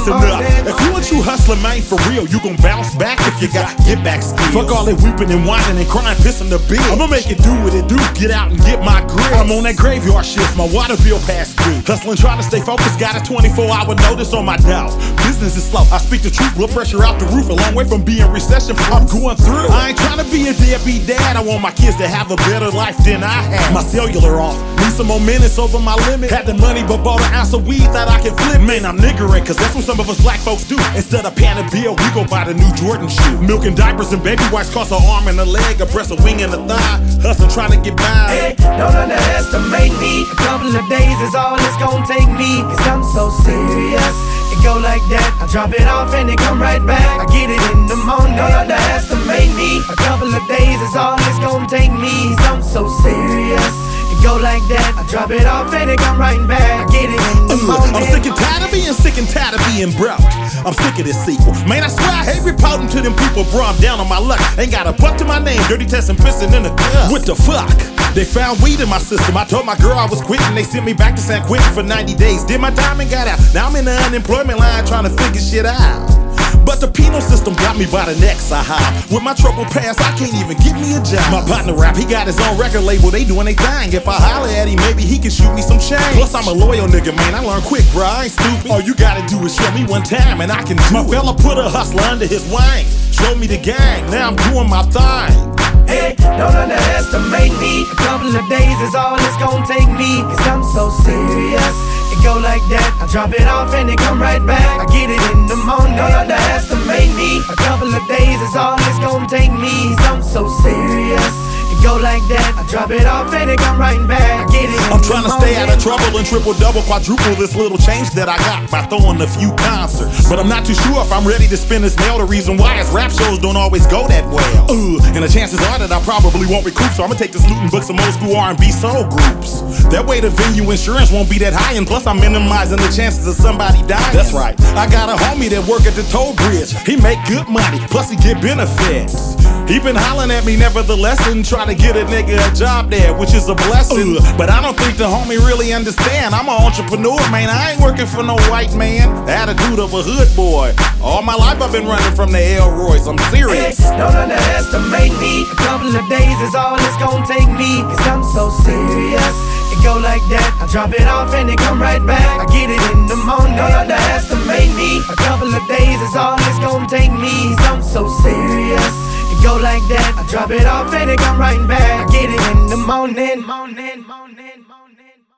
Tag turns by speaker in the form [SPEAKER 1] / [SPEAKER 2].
[SPEAKER 1] listen up. If you a true hustler, man, for real, you gon' bounce back if you got get back skills. Fuck all that weeping and whining and crying, pissing the bill. I'ma make it do what it do, get out and get my grill. I'm on that graveyard shift, my water bill past due. Hustling, trying to stay focused, got a 24-hour notice on my dial. Business is slow, I speak the truth, blood pressure out the roof. A long way from being recession, I'm going through. I ain't trying to be a deadbeat dad, I want my kids to have a better life than I had. My cellular off, need some more minutes over my limit. Had the money but bought an ounce of weed that I can flip. Man, I'm niggering, cause that's what some of us black folks do. Instead of paying a bill, we go buy the new Jordan shoe. Milk and diapers and baby wipes cost an arm and a leg, a breast, a wing and a thigh. Hustling, trying to get by.
[SPEAKER 2] Hey, don't underestimate me. A couple of days is all it's gonna take me, cause I'm so serious. It go like that, I drop it off and it come right back. I get it in the morning, don't underestimate me. A couple of days is all it's gonna take me, cause I'm so serious. It go like that, I drop it off and it come right back. I get it in the morning.
[SPEAKER 1] I'm sick and tired of being sick and tired of being broke. I'm sick of this sequel. Man, I swear I hate reporting to them people, bro. I'm down on my luck. Ain't got a butt to my name, dirty test and pissing in the cup. What the fuck? They found weed in my system. I told my girl I was quitting. They sent me back to San Quentin for 90 days. Did my time and got out. Now I'm in the unemployment line trying to figure shit out. But the penal system got me by the neck, Sahab. With my trouble past, I can't even get me a job. My partner rap, he got his own record label, they doing their thing. If I holler at him, maybe he can shoot me some change. Plus I'm a loyal nigga, man, I learn quick, bro, I ain't stupid. All you gotta do is show me one time and I can do it. My fella put a hustler under his wing, showed me the gang, now I'm doing my thing.
[SPEAKER 2] Hey, don't underestimate me. A couple of days is all it's gonna take me, cause I'm so serious. It go like that, I drop it off and it come right back. I get it in the morning, don't underestimate me. A couple of days is all it's gonna take me, cause I'm so serious. It go like that, I drop it off and it come right back. I get it in
[SPEAKER 1] I'm trying to stay out of trouble and triple, double, quadruple this little change that I got by throwing a few concerts. But I'm not too sure if I'm ready to spend this mail. The reason why is rap shows don't always go that well. And the chances are that I probably won't recoup, so I'ma take this loot and book some old school R&B soul groups. That way the venue insurance won't be that high, and plus I'm minimizing the chances of somebody dying. That's right, I got a homie that work at the toll bridge. He make good money, plus he get benefits. He been hollering at me nevertheless and try to get a nigga a job there, which is a blessing. But I don't think the homie really understand. I'm an entrepreneur, man, I ain't working for no white man. Attitude of a hood boy. All my life I've been running from the Elroys, I'm serious.
[SPEAKER 2] Hey, don't underestimate me. A couple of days is all it's gonna take me, cause I'm so serious. It go like that, I drop it off and it come right back. I get it in the morning, don't underestimate me. A couple of days is all it's gonna take me, cause I'm so serious. It go like that, I drop it off and it come right back. I get it in the morning.